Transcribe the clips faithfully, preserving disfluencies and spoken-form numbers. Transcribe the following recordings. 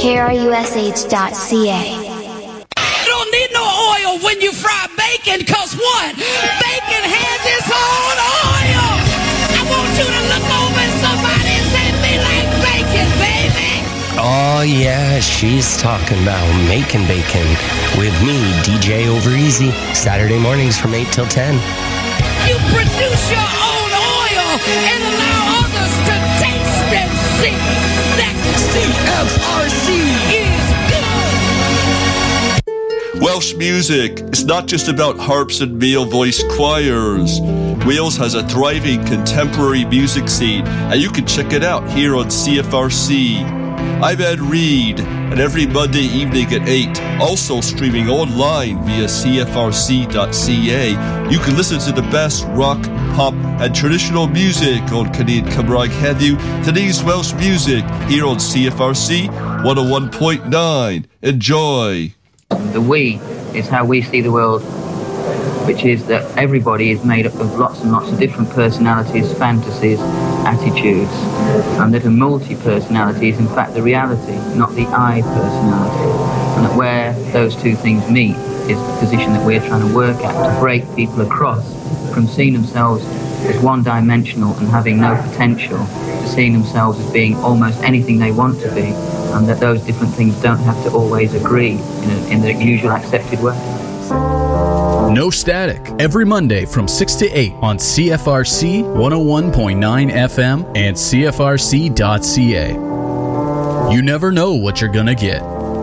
K R U S H dot C A. You don't need no oil when you fry bacon, cause what? Bacon has its own oil. I want you to look over at somebody and say, me like bacon, baby. Oh yeah, she's talking about making bacon with me, D J Overeasy, Saturday mornings from eight till ten. You produce your own oil and allow others to taste and see that C F R C is good. Welsh music is not just about harps and male-voiced choirs. Wales has a thriving contemporary music scene, and you can check it out here on C F R C. I'm Ed Reed, and every Monday evening at eight, also streaming online via C F R C dot C A, you can listen to the best rock, pop, and traditional music on Canadian Cymraeg Heddiw, today's Welsh music, here on C F R C one oh one point nine. Enjoy! The we is how we see the world, which is that everybody is made up of lots and lots of different personalities, fantasies, attitudes, and that a multi-personality is in fact the reality, not the I personality. And that where those two things meet is the position that we're trying to work at, to break people across from seeing themselves as one-dimensional and having no potential, to seeing themselves as being almost anything they want to be, and that those different things don't have to always agree in, a, in the usual accepted way. No Static, every Monday from six to eight on C F R C one oh one point nine F M and C F R C dot C A. You never know what you're gonna get.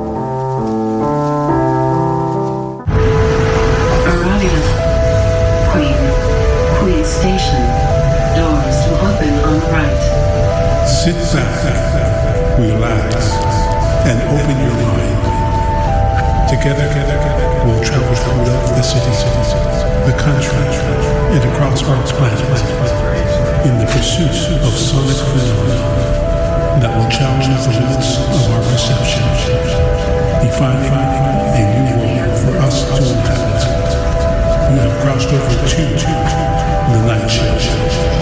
Arrival. Queen. Queen Station. Doors will open on the right. Sit back, relax, and open your mind. Together, we'll travel throughout the city, the country, and across our planet in the pursuit of sonic phenomena that will challenge the limits of our perception, defining a new world for us to inhabit. You have crossed over to the night shift.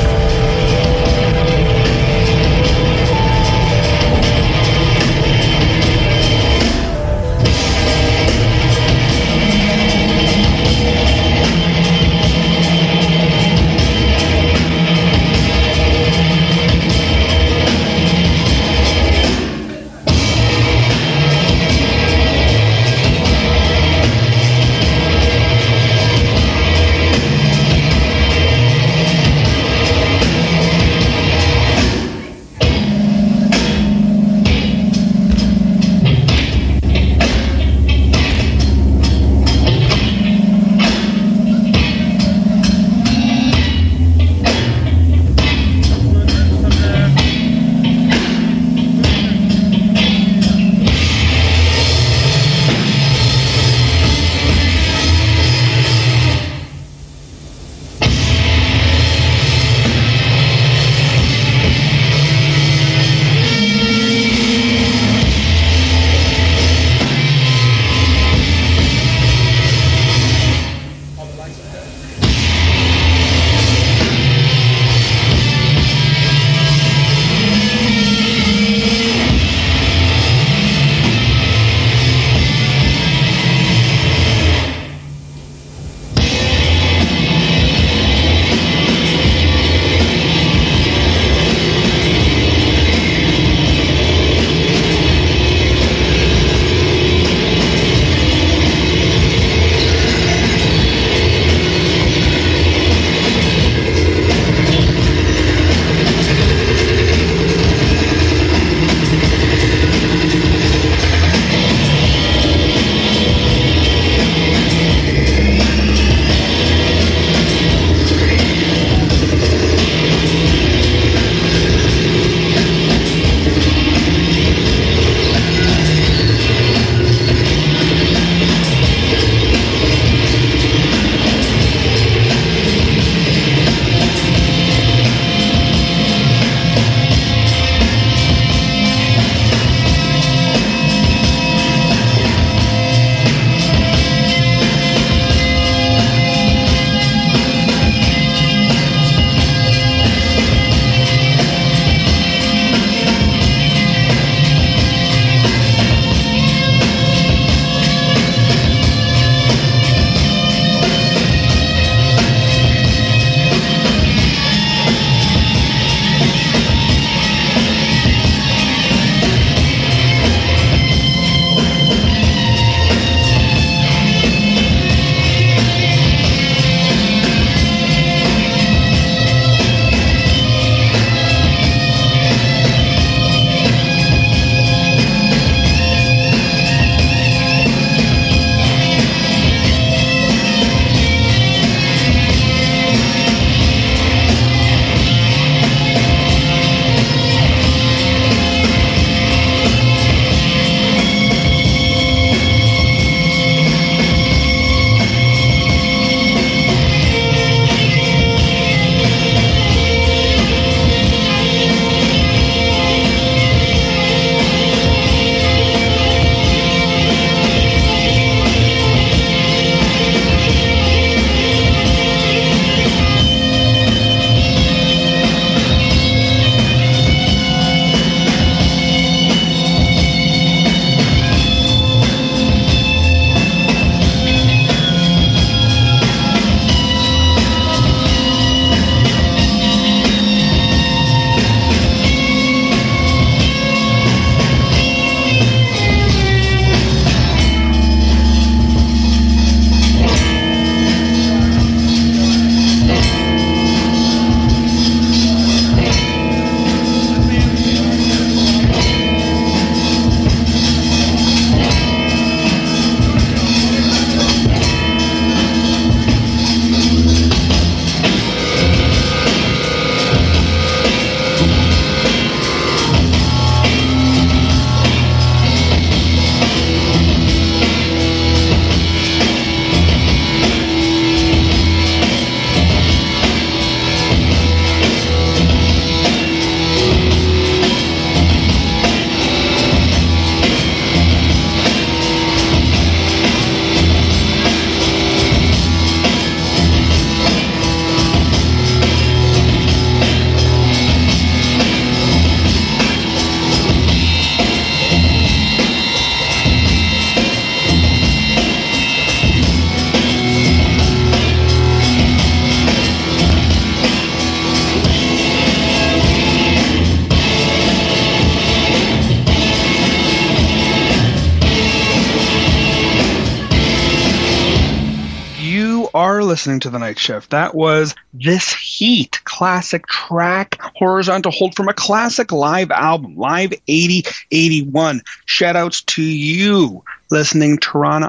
listening to The Night Shift. That was This Heat, classic track, Horizontal Hold from a classic live album, Live eighty eighty-one. Shout-outs to you listening Toronto,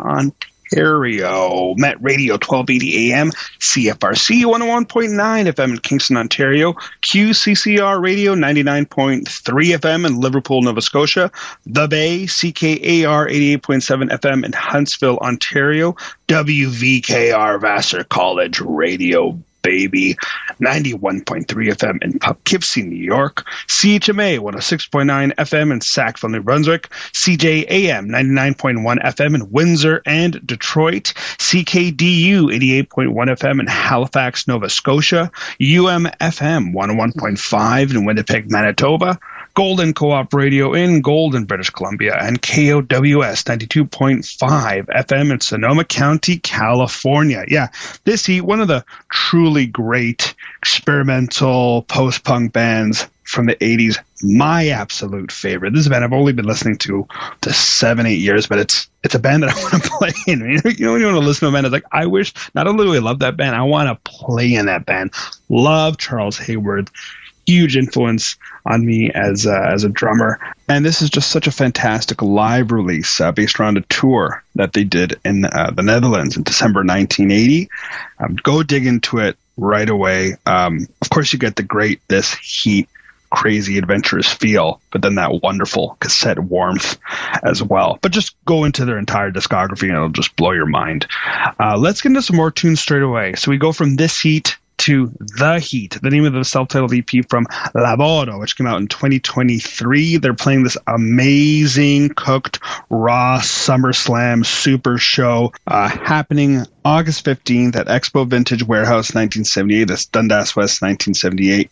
Ontario. Met Radio twelve eighty A M, C F R C one oh one point nine F M in Kingston, Ontario, Q C C R Radio ninety-nine point three F M in Liverpool, Nova Scotia, The Bay, C K A R eighty-eight point seven F M in Huntsville, Ontario, W V K R Vassar College Radio, baby, ninety-one point three F M in Poughkeepsie, New York, C H M A one oh six point nine F M in Sackville, New Brunswick, C J A M ninety-nine point one F M in Windsor and Detroit, C K D U eighty-eight point one F M in Halifax, Nova Scotia, U M F M one oh one point five in Winnipeg, Manitoba, Golden Co-op Radio in Golden, British Columbia, and K O W S ninety-two point five F M in Sonoma County, California. Yeah, This Heat, one of the truly great experimental post-punk bands from the eighties. My absolute favorite. This is a band I've only been listening to for seven, eight years, but it's it's a band that I want to play in. You know, when you want to listen to a band, it's like, I wish, not only do I love that band, I want to play in that band. Love Charles Hayward. Huge influence on me as uh, as a drummer, and this is just such a fantastic live release uh, based around a tour that they did in uh, the Netherlands in December nineteen eighty. Um, go dig into it right away. Um, of course, you get the great This Heat, crazy, adventurous feel, but then that wonderful cassette warmth as well. But just go into their entire discography, and it'll just blow your mind. Uh, let's get into some more tunes straight away. So we go from This Heat to The Heat, the name of the self-titled E P from Lavoro, which came out in twenty twenty-three. They're playing this amazing cooked raw SummerSlam super show uh, happening August fifteenth at Expo Vintage Warehouse nineteen seventy-eight. That's Dundas West nineteen seventy-eight.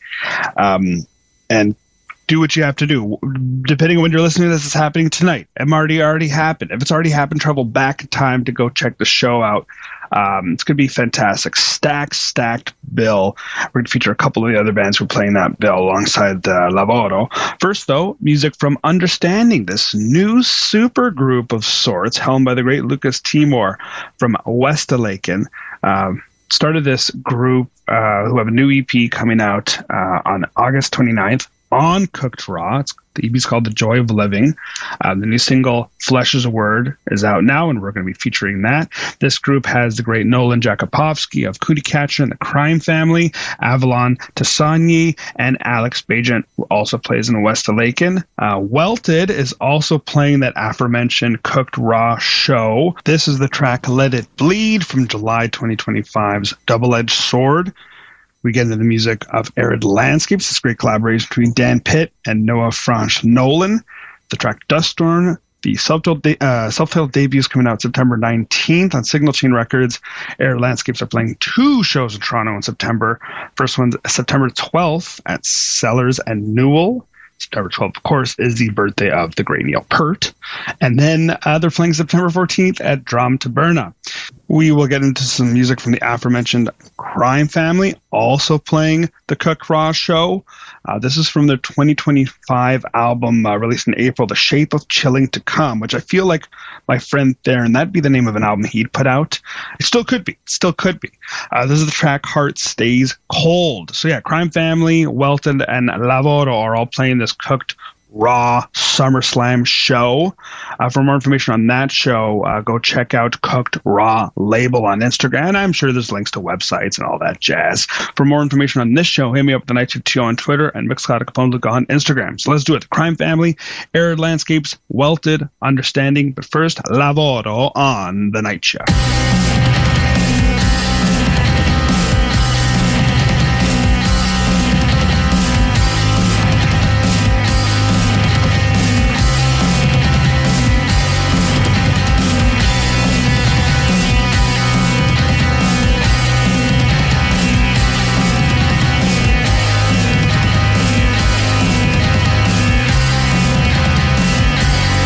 Um, and do what you have to do. Depending on when you're listening to this, it's happening tonight. It already already happened. If it's already happened, travel back in time to go check the show out. Um, it's going to be fantastic. Stacked, stacked bill. We're going to feature a couple of the other bands who are playing that bill alongside uh, Lavoro. First, though, music from Understanding, this new super group of sorts, helmed by the great Lucas Timor from Westalaken. Um, started this group uh, who have a new E P coming out uh, on August twenty-ninth on Cooked Raw. It's, the E P is called The Joy of Living. Uh, the new single, Flesh is a Word, is out now, and we're going to be featuring that. This group has the great Nolan Jakupovsky of Cootie Catcher and the Crime Family, Avalon Tassanyi, and Alex Bajent, who also plays in Westalaken. Uh, Welted is also playing that aforementioned Cooked Raw show. This is the track Let It Bleed from July twenty twenty-five's Double-Edged Sword. We get into the music of Arid Landscapes, this great collaboration between Dan Pitt and Noah Franch Nolan. The track Duststorm, the self-titled, de- uh, self-titled debut is coming out September nineteenth on Signal Chain Records. Arid Landscapes are playing two shows in Toronto in September. First one's September twelfth at Sellers and Newell. September twelfth, of course, is the birthday of the great Neil Peart. And then uh, they're playing September fourteenth at Drum Taberna. We will get into some music from the aforementioned Crime Family, also playing the Cooked Raw show. Uh, this is from their twenty twenty-five album uh, released in April, The Shape of Chilling to Come, which I feel like my friend Theron, that'd be the name of an album he'd put out. It still could be. It still could be. Uh, this is the track Heart Stays Cold. So yeah, Crime Family, Welton, and Lavoro are all playing this Cooked Raw SummerSlam show. Uh, for more information on that show, uh, go check out Cooked Raw Label on Instagram. And I'm sure there's links to websites and all that jazz. For more information on this show, hit me up at the Night Shift two on Twitter and Mixcloud Capone on Instagram. So let's do it. The Crime Family, Arid Landscapes, Welted, Understanding. But first, Lavoro on the Night Shift.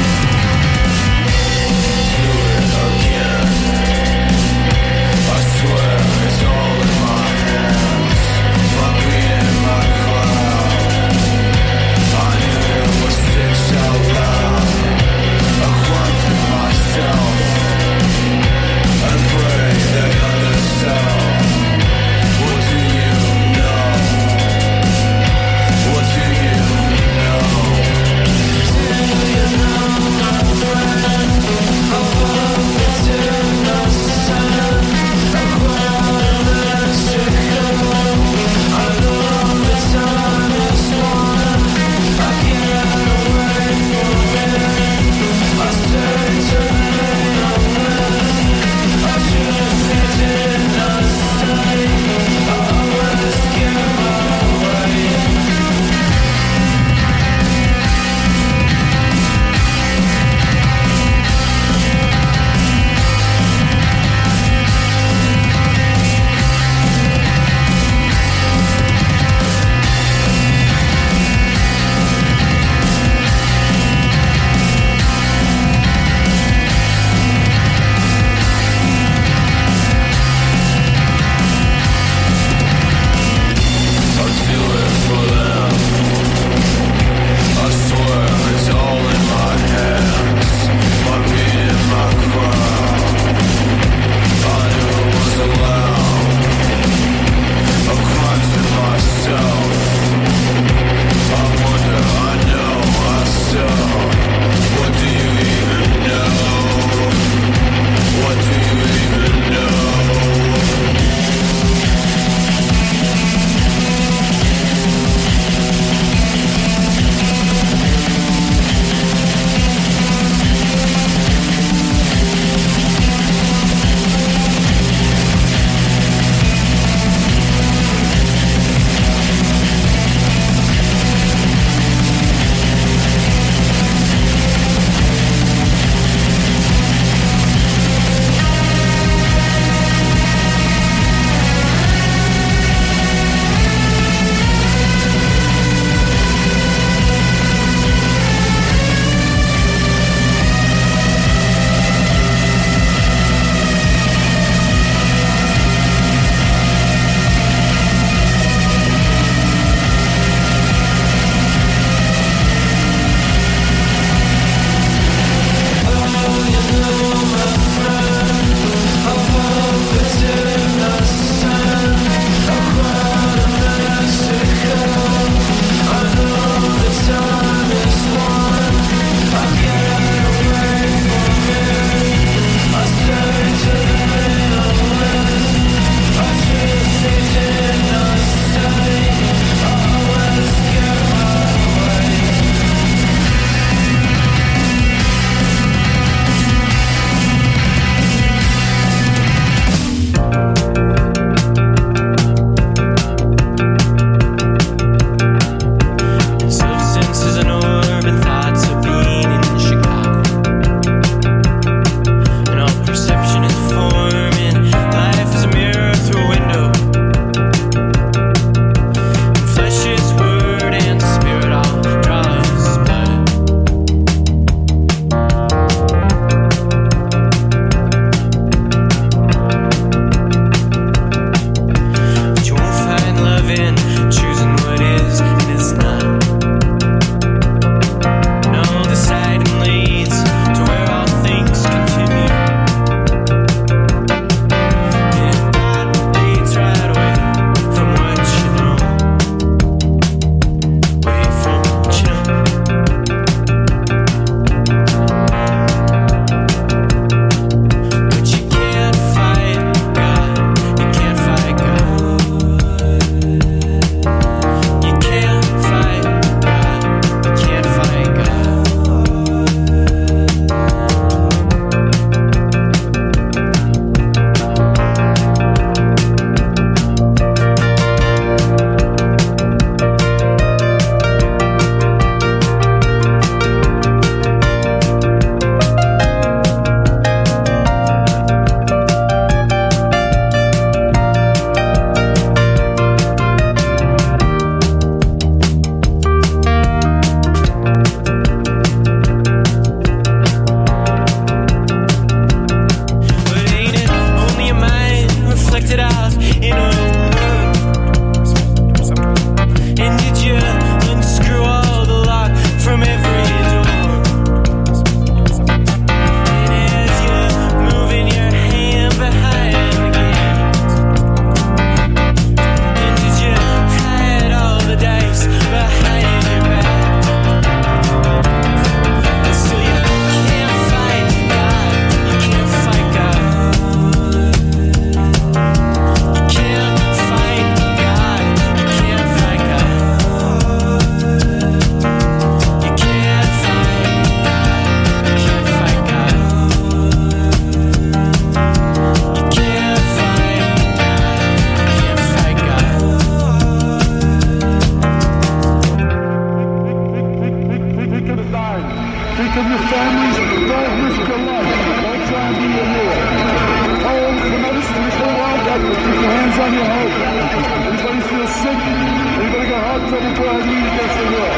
I swear Think of your families. Don't risk your life. Don't try and be a hero. Oh, the medicine is so loud that keep your hands on your heart. Anybody feel sick? Anybody got heart trouble? Go ahead and lean against the wall.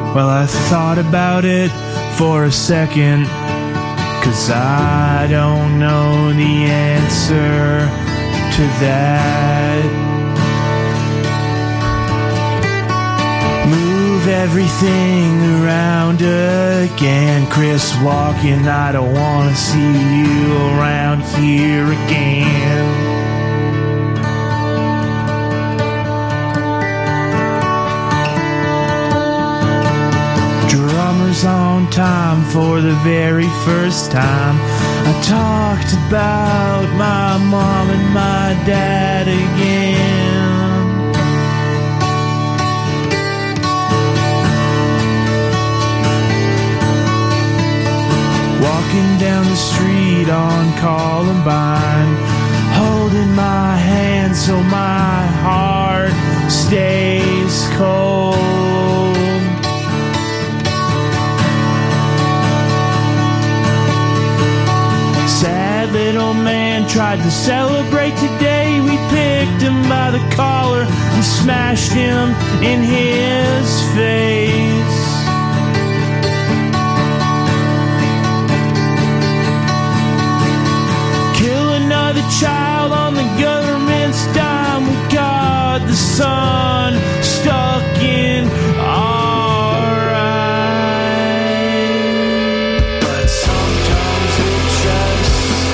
Well, I thought about it for a second, 'cause I don't know the answer to that. Move everything around again, Chris Walken, I don't wanna see you around here again. Drummers on time for the very first time. I talked about my mom and my dad again. Walking down the street on Columbine, holding my hand so my heart stays cold. Sad little man tried to celebrate today. We picked him by the collar and smashed him in his face. The child on the government's dime. We got the sun stuck in our eye. But sometimes it just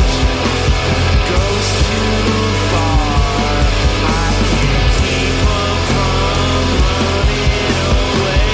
goes too far. I can't keep up from running away.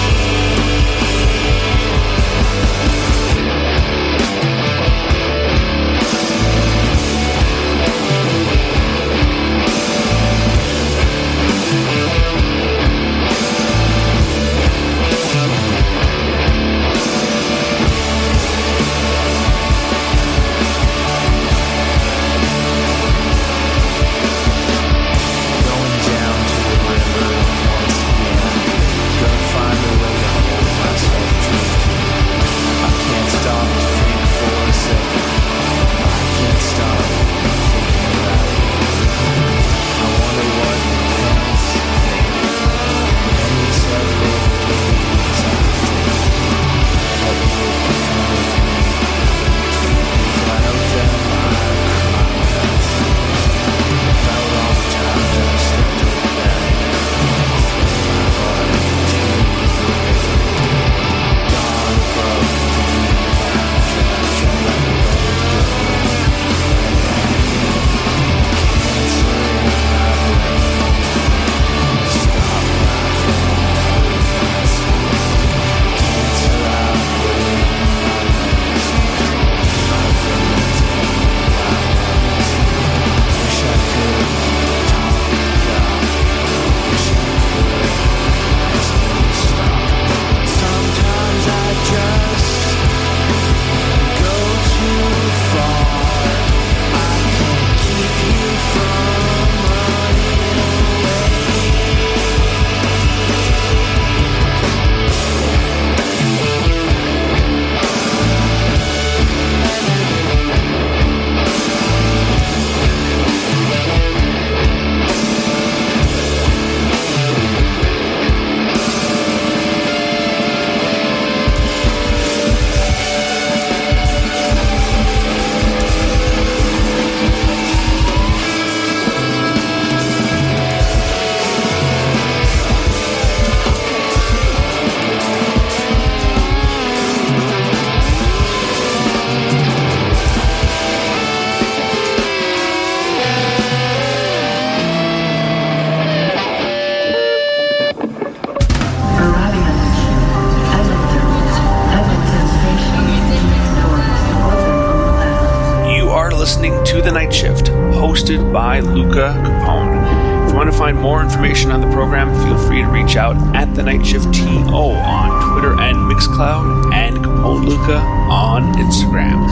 By Luca Capone. If you want to find more information on the program, feel free to reach out at the Night Shift T O on Twitter and Mixcloud, and Capone Luca on Instagram.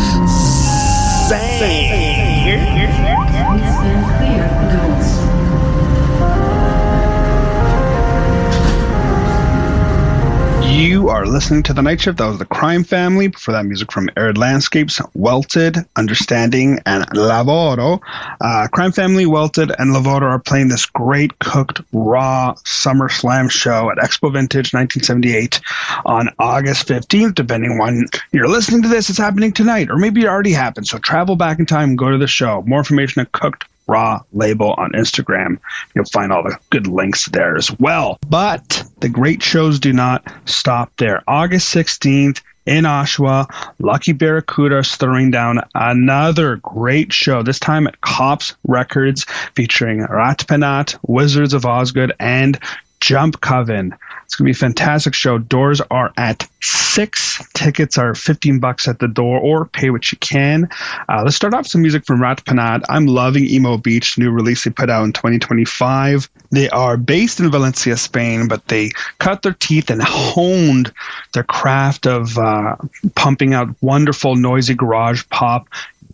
Bang! Here, here, here. Please stand clear of the doors. You are listening to The Night Shift. That was the Crime Family. Before that, music from Arid Landscapes, Welted, Understanding, and Lavoro. Uh, Crime Family, Welted, and Lavoro are playing this great cooked raw Summer Slam show at Expo Vintage nineteen seventy-eight on August fifteenth. Depending on when you're listening to this, it's happening tonight, or maybe it already happened. So travel back in time and go to the show. More information at Cooked Raw Label on Instagram. You'll find all the good links there as well. But the great shows do not stop there. August sixteenth in Oshawa, Lucky Barracuda is throwing down another great show, this time at Cops Records, featuring Ratpanat, Wizards of Osgood, and Jump Coven. It's going to be a fantastic show. Doors are at six. Tickets are fifteen bucks at the door, or pay what you can. Uh, let's start off with some music from Ratpanat. I'm loving Emo Beach, new release they put out in twenty twenty-five. They are based in Valencia, Spain, but they cut their teeth and honed their craft of uh, pumping out wonderful, noisy garage pop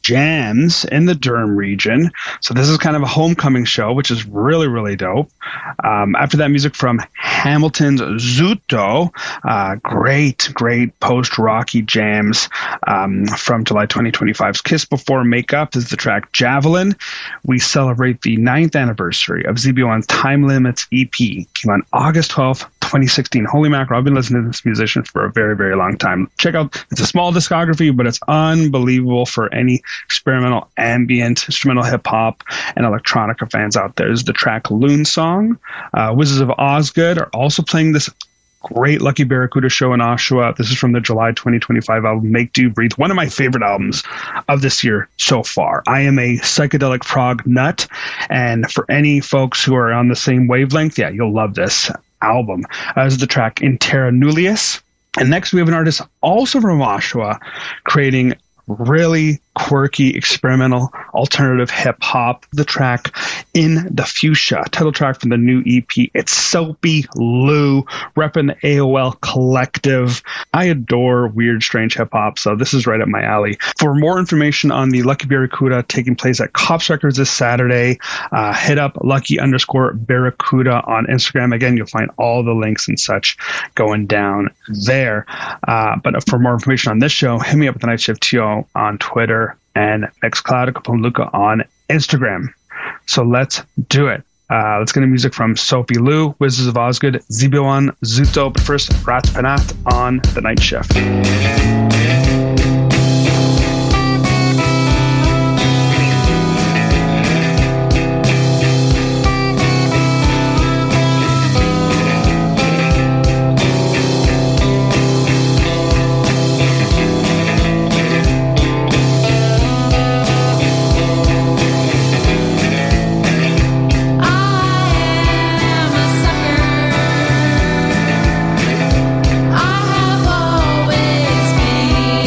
jams in the Durham region. So this is kind of a homecoming show, which is really, really dope. Um, after that, music from Hamilton's Zuto. Uh, great, great post-rocky jams um, from July twenty twenty-five's Kiss Before Makeup is the track Javelin. We celebrate the ninth anniversary of Z B one's Time Limits E P. Came on August twelfth, twenty sixteen. Holy mackerel, I've been listening to this musician for a very, very long time. Check out, it's a small discography, but it's unbelievable for any experimental, ambient, instrumental hip-hop, and electronica fans out there. This is the track Loon Song. Uh, Wizards of Osgood are also playing this great Lucky Barracuda show in Oshawa. This is from the July twenty twenty-five album Make Do Breathe, one of my favorite albums of this year so far. I am a psychedelic prog nut, and for any folks who are on the same wavelength, yeah, you'll love this album. Uh, this is the track In Terra Nullius. And next we have an artist also from Oshawa creating really quirky, experimental, alternative hip-hop. The track In the Fuchsia, title track from the new E P. It's Soapy Lou, repping the A O L collective. I adore weird, strange hip-hop, so this is right up my alley. For more information on the Lucky Barracuda taking place at Cops Records this Saturday, uh, hit up Lucky underscore Barracuda on Instagram. Again, you'll find all the links and such going down there. Uh, but for more information on this show, hit me up at the Night Shift T O on Twitter and Mixcloud, Capone Luca on Instagram. So let's do it. Uh, let's get into music from Soapy Lou, Wizards of Osgood, Z B one, Zuto, but first, Ratpanat on The Night Shift. I have always been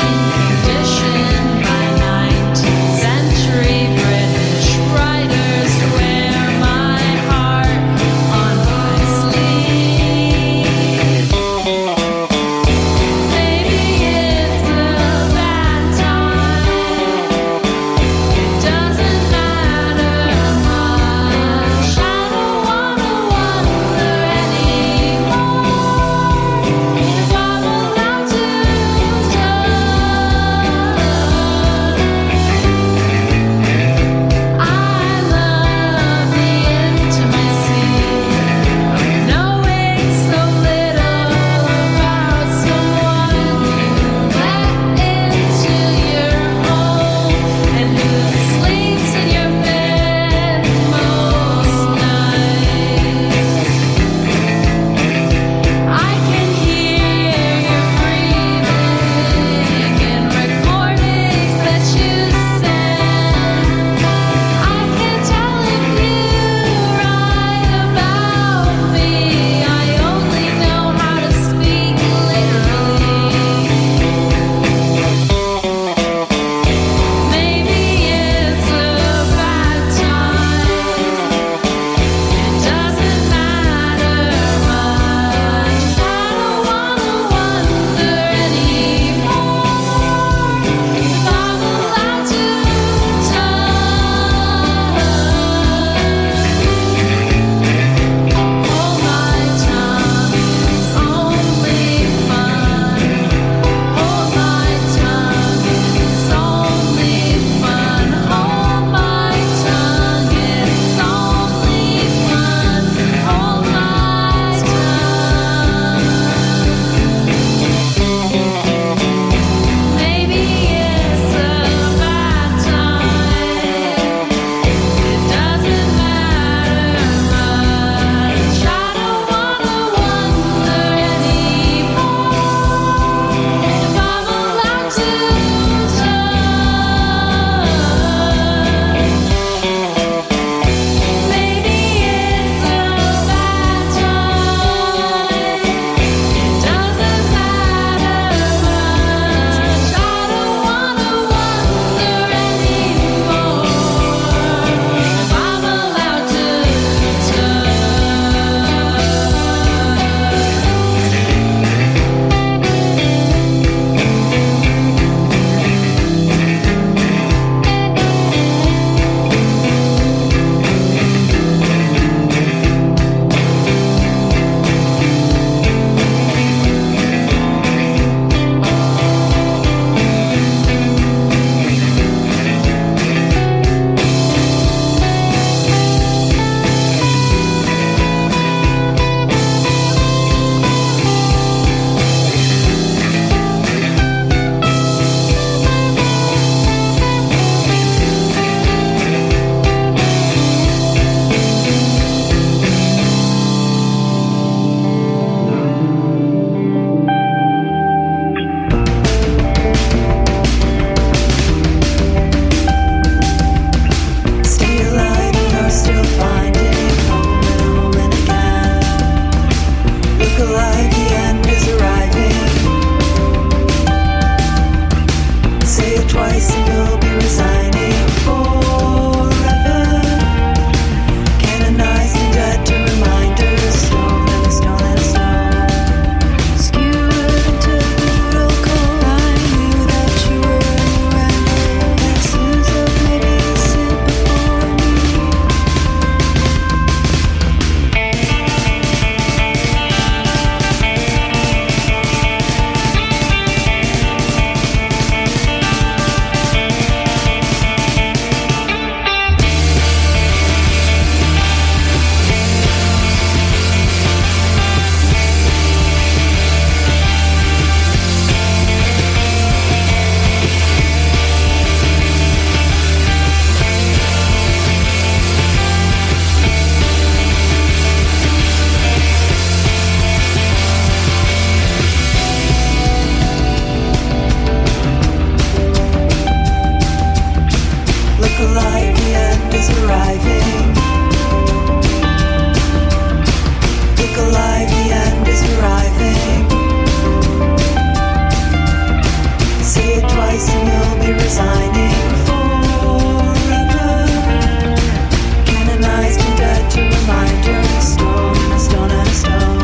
alive, the end is arriving. Look alive, the end is arriving. Say it twice and you'll be resigning forever. Canonized and dead to reminder, a stone, a stone and a stone.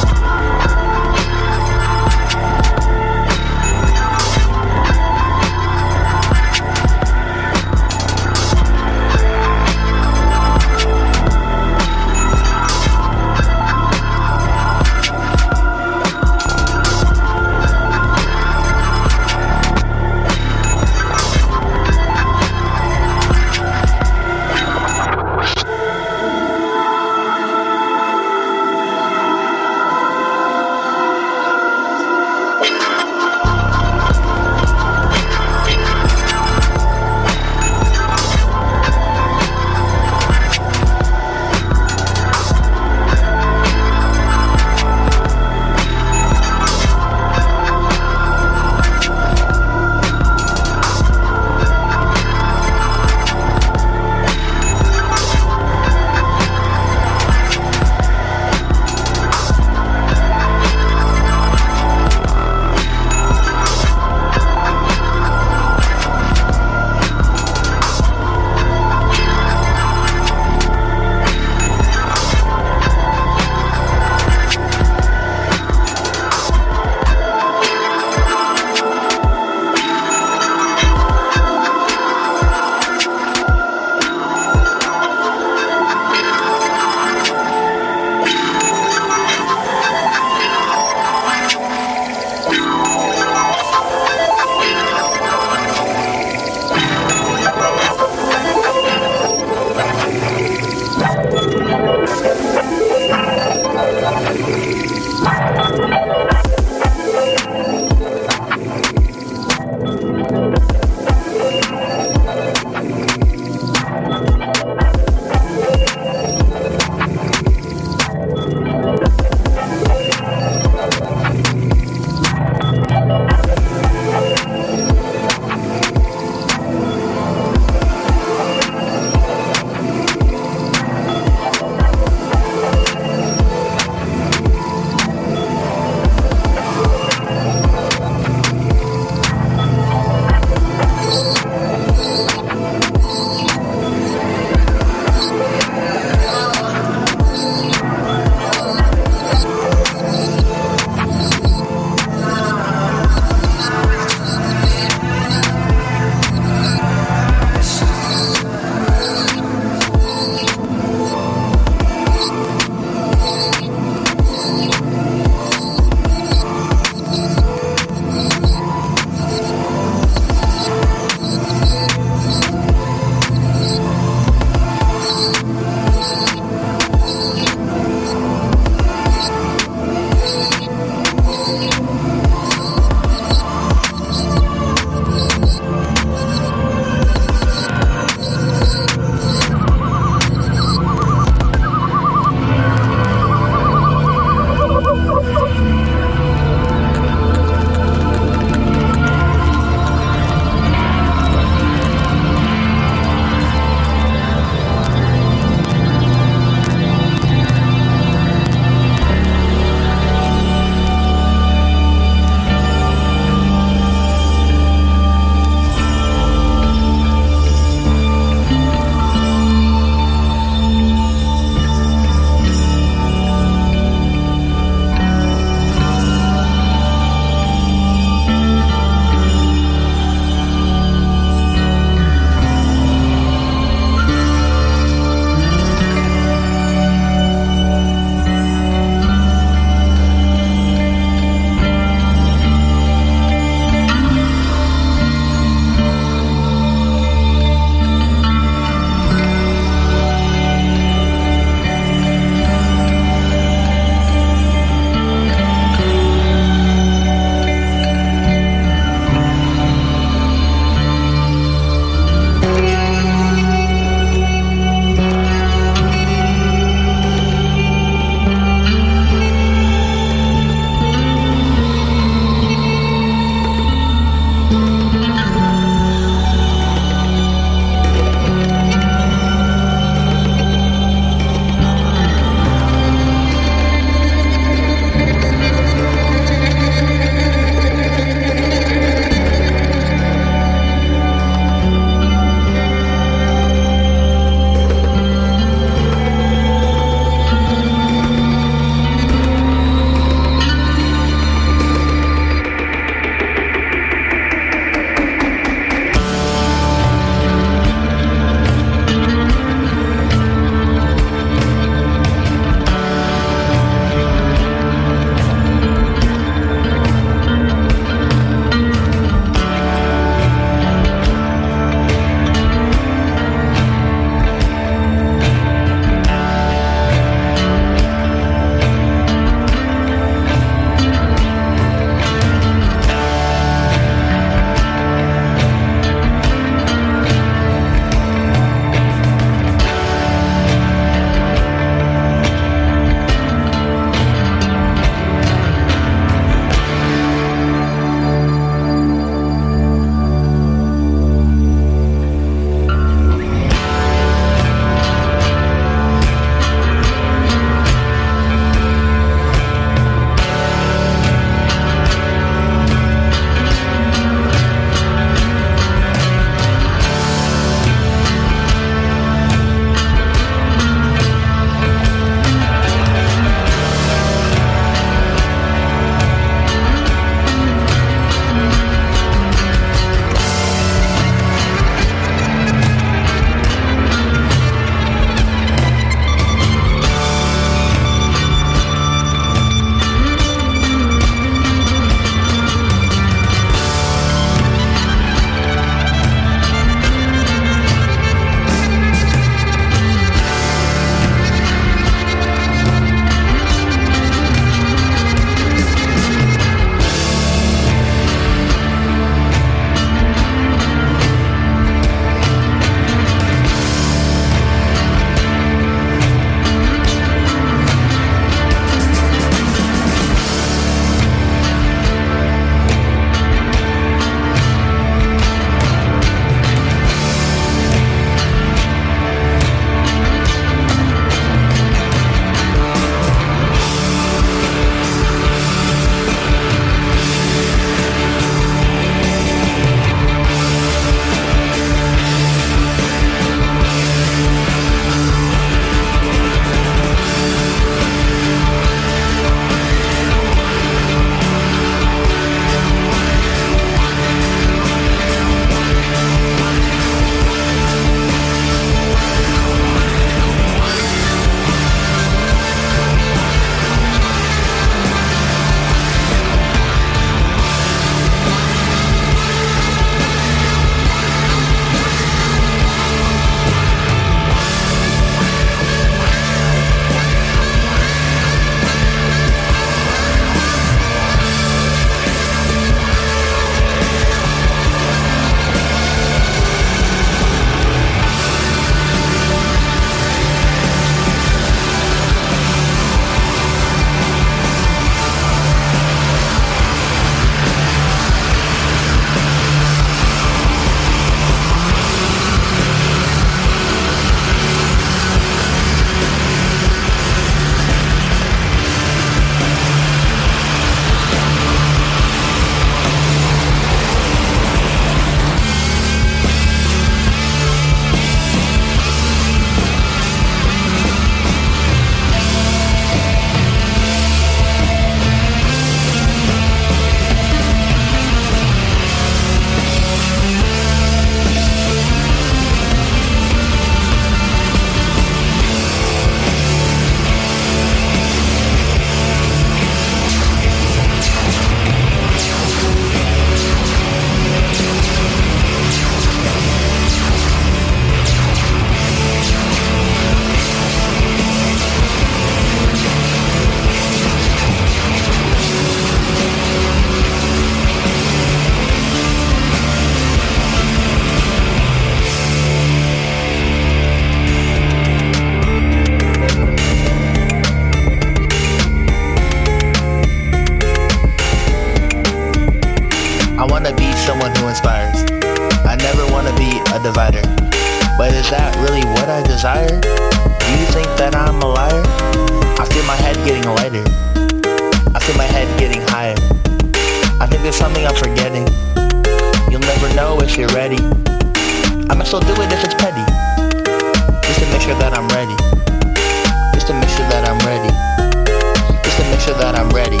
desire? Do you think that I'm a liar? I feel my head getting lighter. I feel my head getting higher. I think there's something I'm forgetting. You'll never know if you're ready. I'ma still do it if it's petty. Just to make sure that I'm ready. Just to make sure that I'm ready. Just to make sure that I'm ready.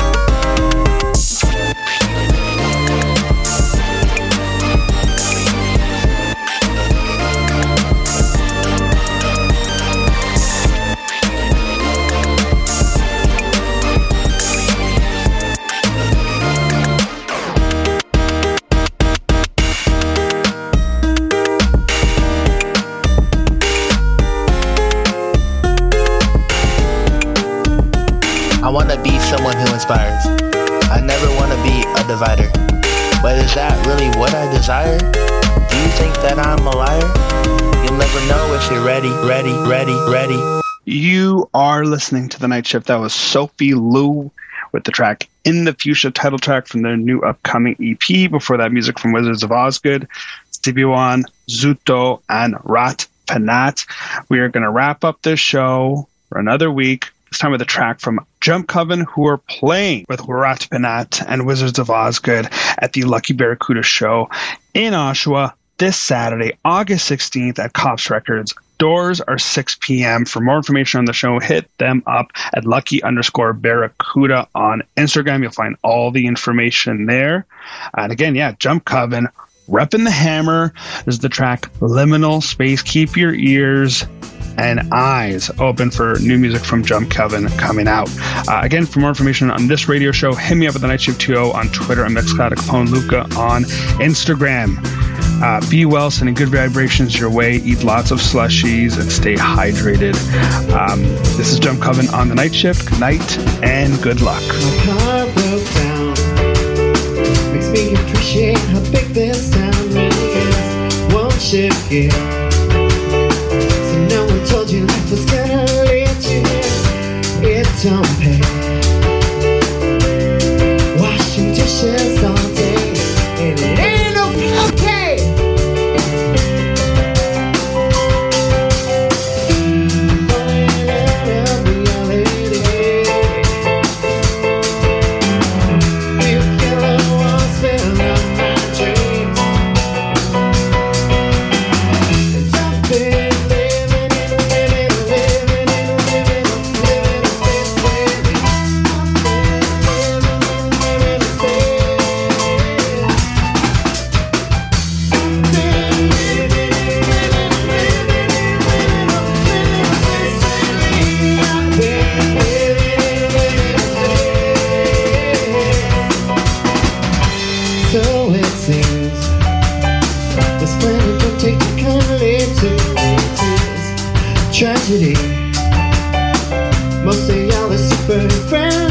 I want to be someone who inspires. I never want to be a divider. But is that really what I desire? Do you think that I'm a liar? You'll never know if you're ready, ready, ready, ready. You are listening to The Night Shift. That was Sophie Lou with the track In the Fuchsia, title track from their new upcoming E P. Before that, music from Wizards of Osgood, Stevie Wan, Zuto, and Rat Penat. We are going to wrap up this show for another week. This time with a track from Jump Coven, who are playing with Rat Penat and Wizards of Osgood at the Lucky Barracuda show in Oshawa this Saturday, August sixteenth at Cops Records. Doors are six p.m. For more information on the show, hit them up at lucky underscore barracuda on Instagram. You'll find all the information there. And again, yeah, Jump Coven, repping the hammer. This is the track Liminal Space. Keep your ears and eyes open for new music from Jump Coven coming out. Uh, again, for more information on this radio show, hit me up at the Night Shift two oh on Twitter and Mixcloud at Capone Luca on Instagram. Uh, be well, sending good vibrations your way. Eat lots of slushies and stay hydrated. Um, this is Jump Coven on the Night Shift. Good night and good luck. My car broke down. Makes me appreciate how big this town really is. Won't shift gear. No one told you life was gonna lead you here. It don't pay. Washing dishes all day, and it ain't no okay. Tragedy. Most of y'all are super friends.